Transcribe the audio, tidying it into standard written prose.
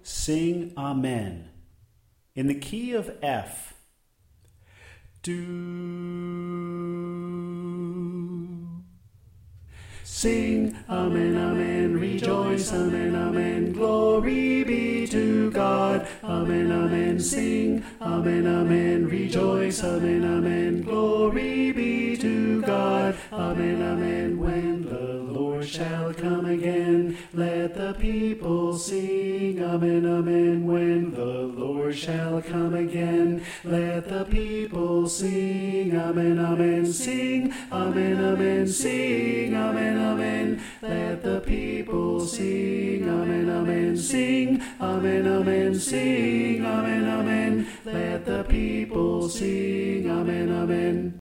sing Amen. In the key of F. Do. Sing Amen, Amen, rejoice, Amen, Amen, glory be to God, Amen, Amen, sing, Amen, Amen, rejoice, Amen, Amen, glory be to God, Amen, Amen, when the Lord shall come again, let the people sing, Amen, Amen, when the Lord shall come again, let the people sing, Amen, Amen, sing, Amen, Amen, sing, Amen, Amen, let the people sing, Amen, Amen, sing, Amen, Amen, sing, Amen, Amen, let the people sing, Amen, Amen.